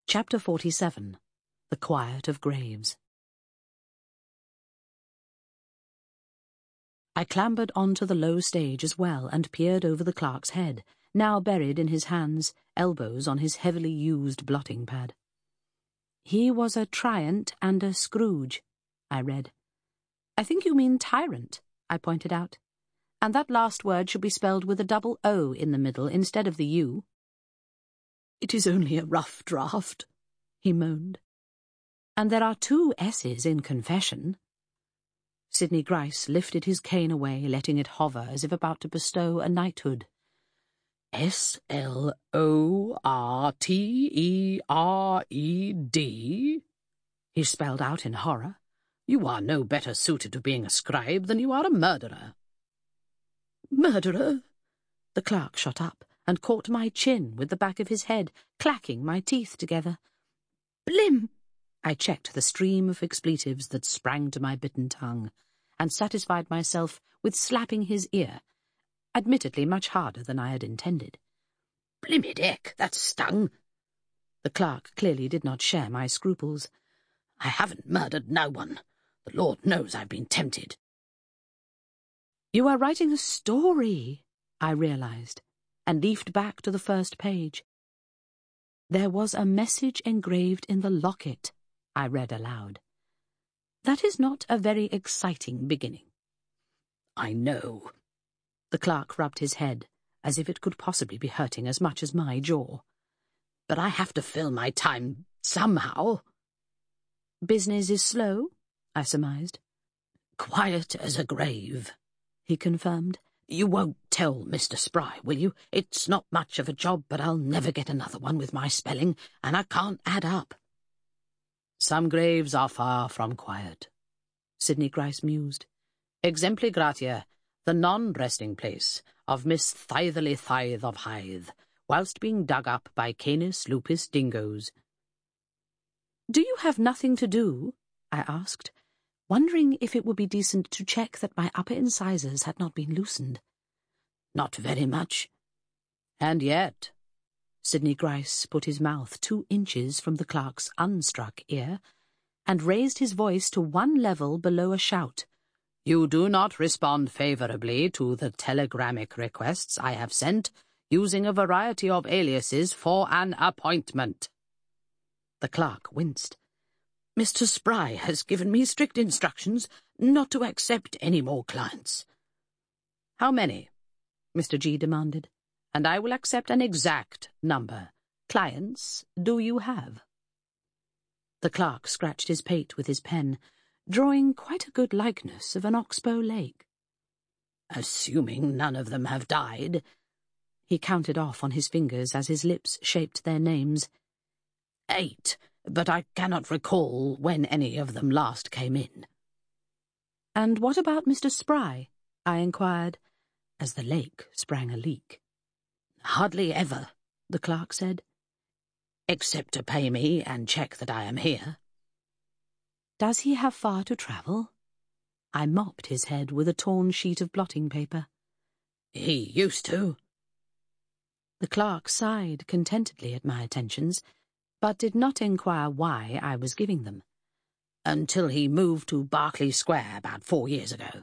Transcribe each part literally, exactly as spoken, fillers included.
Chapter forty-seven. The Quiet of Graves. I clambered onto the low stage as well and peered over the clerk's head, now buried in his hands, elbows on his heavily used blotting pad. He was a Triant and a Scrooge, I read. I think you mean tyrant, I pointed out. And that last word should be spelled with a double O in the middle instead of the U. It is only a rough draft, he moaned. And there are two S's in confession. Sidney Grice lifted his cane away, letting it hover as if about to bestow a knighthood. S L O R T E R E D? He spelled out in horror. You are no better suited to being a scribe than you are a murderer. Murderer? The clerk shot up and caught my chin with the back of his head, clacking my teeth together. Blim! I checked the stream of expletives that sprang to my bitten tongue, and satisfied myself with slapping his ear, admittedly much harder than I had intended. Blimey Dick, that stung! The clerk clearly did not share my scruples. I haven't murdered no one. The Lord knows I've been tempted. You are writing a story, I realized, and leafed back to the first page. There was a message engraved in the locket, I read aloud. That is not a very exciting beginning. I know. The clerk rubbed his head, as if it could possibly be hurting as much as my jaw. But I have to fill my time somehow. Business is slow, I surmised. Quiet as a grave, he confirmed. You won't tell Mister Spry, will you? It's not much of a job, but I'll never get another one with my spelling, and I can't add up. Some graves are far from quiet, Sidney Grice mused. Exempli gratia, the non-resting place of Miss Thitherly Thythe of Hythe, whilst being dug up by Canis lupus dingoes. Do you have nothing to do? I asked, wondering if it would be decent to check that my upper incisors had not been loosened. Not very much. And yet, Sidney Grice put his mouth two inches from the clerk's unstruck ear, and raised his voice to one level below a shout. You do not respond favourably to the telegrammic requests I have sent, using a variety of aliases for an appointment. The clerk winced. Mister Spry has given me strict instructions not to accept any more clients. How many? Mister G demanded, and I will accept an exact number. Clients do you have? The clerk scratched his pate with his pen, drawing quite a good likeness of an oxbow lake. Assuming none of them have died. He counted off on his fingers as his lips shaped their names. Eight, but I cannot recall when any of them last came in. And what about Mister Spry? I inquired, as the lake sprang a leak. Hardly ever, the clerk said, except to pay me and check that I am here. Does he have far to travel? I mopped his head with a torn sheet of blotting paper. He used to. The clerk sighed contentedly at my attentions, but did not inquire why I was giving them. Until he moved to Berkeley Square about four years ago.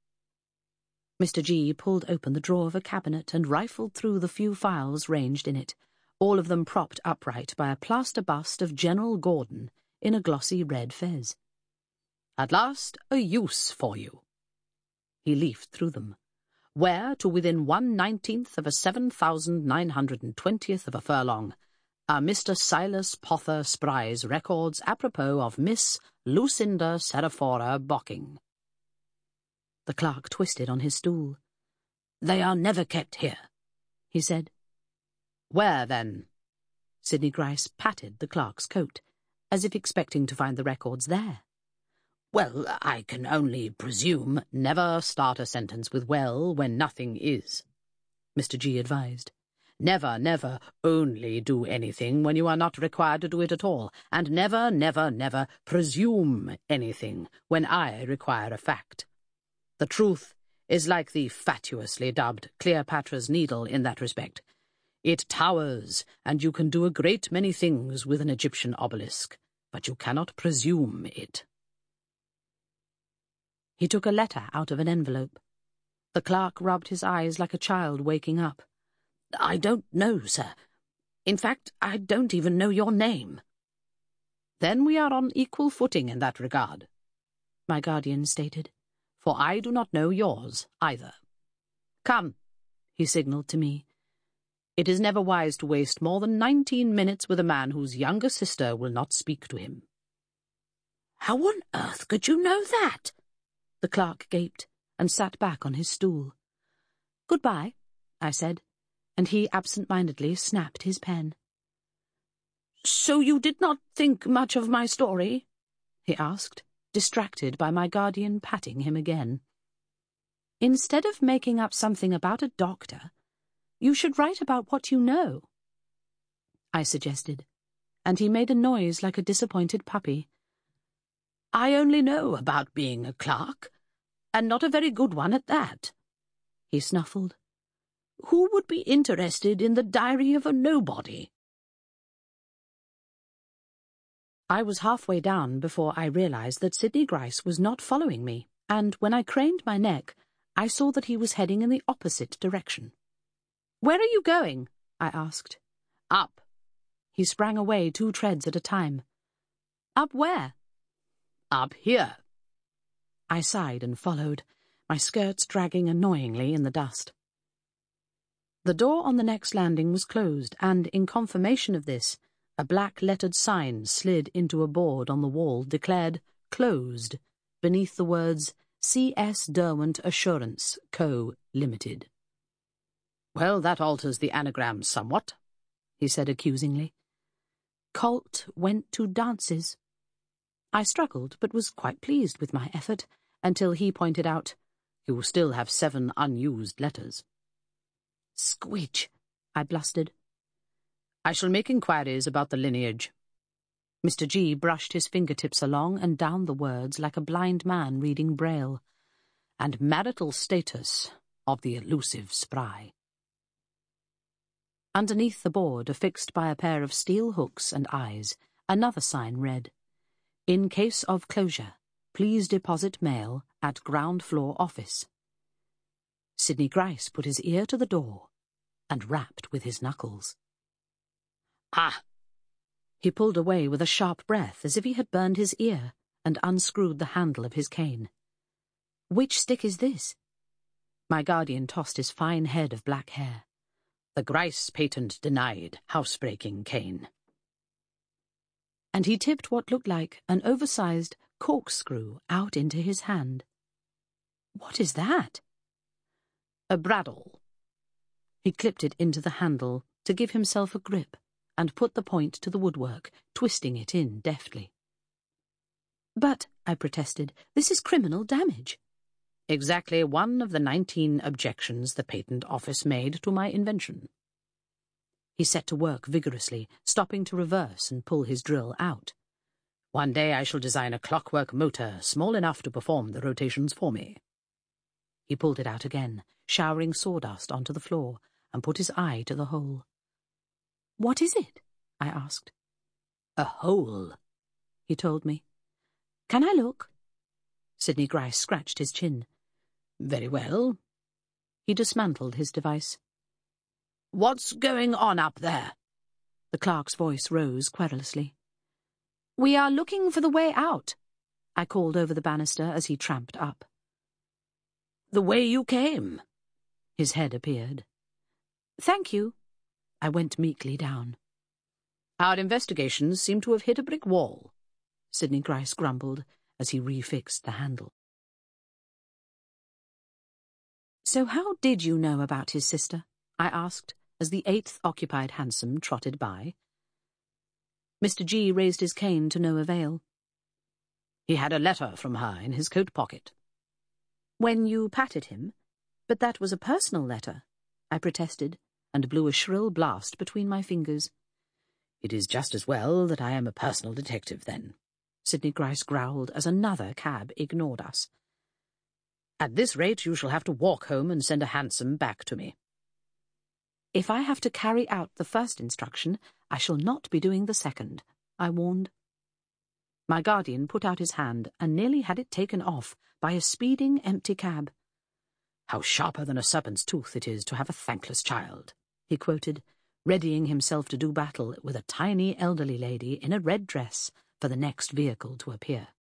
Mister G pulled open the drawer of a cabinet and rifled through the few files ranged in it, all of them propped upright by a plaster bust of General Gordon in a glossy red fez. At last, a use for you. He leafed through them. Where, to within one-nineteenth of a seven thousand nine hundred and twentieth of a furlong, are Mister Silas Pother Spry's records apropos of Miss Lucinda Seraphora Bocking. The clerk twisted on his stool. They are never kept here, he said. Where, then? Sidney Grice patted the clerk's coat, as if expecting to find the records there. Well, I can only presume. Never start a sentence with well when nothing is, Mister G advised. Never, never only do anything when you are not required to do it at all, and never, never, never presume anything when I require a fact. The truth is like the fatuously dubbed Cleopatra's Needle in that respect. It towers, and you can do a great many things with an Egyptian obelisk, but you cannot presume it. He took a letter out of an envelope. The clerk rubbed his eyes like a child waking up. I don't know, sir. In fact, I don't even know your name. Then we are on equal footing in that regard, my guardian stated, for I do not know yours either. Come, he signalled to me. It is never wise to waste more than nineteen minutes with a man whose younger sister will not speak to him. How on earth could you know that? The clerk gaped and sat back on his stool. Goodbye, I said, and he absent-mindedly snapped his pen. So you did not think much of my story? He asked, distracted by my guardian patting him again. Instead of making up something about a doctor, you should write about what you know, I suggested, and he made a noise like a disappointed puppy. I only know about being a clerk, and not a very good one at that, he snuffled. Who would be interested in the diary of a nobody? I was halfway down before I realized that Sidney Gryce was not following me, and when I craned my neck, I saw that he was heading in the opposite direction. Where are you going? I asked. Up. He sprang away two treads at a time. Up where? Up here. I sighed and followed, my skirts dragging annoyingly in the dust. The door on the next landing was closed, and in confirmation of this, a black-lettered sign slid into a board on the wall declared Closed, beneath the words C S Derwent Assurance Co. Limited. Well, that alters the anagram somewhat, he said accusingly. Colt went to dances. I struggled, but was quite pleased with my effort, until he pointed out, You still have seven unused letters. Squidge, I blustered. I shall make inquiries about the lineage. Mister G brushed his fingertips along and down the words like a blind man reading Braille. And marital status of the elusive spry. Underneath the board, affixed by a pair of steel hooks and eyes, another sign read, In case of closure, please deposit mail at ground floor office. Sidney Gryce put his ear to the door and rapped with his knuckles. Ah! He pulled away with a sharp breath as if he had burned his ear and unscrewed the handle of his cane. Which stick is this? My guardian tossed his fine head of black hair. The Gryce patent denied, housebreaking cane. And he tipped what looked like an oversized corkscrew out into his hand. What is that? A bradawl. He clipped it into the handle to give himself a grip and put the point to the woodwork, twisting it in deftly. But, I protested, this is criminal damage. Exactly one of the nineteen objections the Patent Office made to my invention. He set to work vigorously, stopping to reverse and pull his drill out. One day I shall design a clockwork motor small enough to perform the rotations for me. He pulled it out again, showering sawdust onto the floor, and put his eye to the hole. What is it? I asked. A hole, he told me. Can I look? Sidney Gryce scratched his chin. Very well. He dismantled his device. What's going on up there? The clerk's voice rose querulously. We are looking for the way out, I called over the banister as he tramped up. The way you came. His head appeared. Thank you. I went meekly down. Our investigations seem to have hit a brick wall, Sidney Gryce grumbled as he refixed the handle. So how did you know about his sister? I asked, as the eighth occupied hansom trotted by. Mister G raised his cane to no avail. He had a letter from her in his coat pocket. When you patted him? But that was a personal letter, I protested, and blew a shrill blast between my fingers. It is just as well that I am a personal detective, then, Sidney Gryce growled as another cab ignored us. At this rate you shall have to walk home and send a hansom back to me. If I have to carry out the first instruction, I shall not be doing the second, I warned. My guardian put out his hand and nearly had it taken off by a speeding empty cab. "How sharper than a serpent's tooth it is to have a thankless child," he quoted, readying himself to do battle with a tiny elderly lady in a red dress for the next vehicle to appear.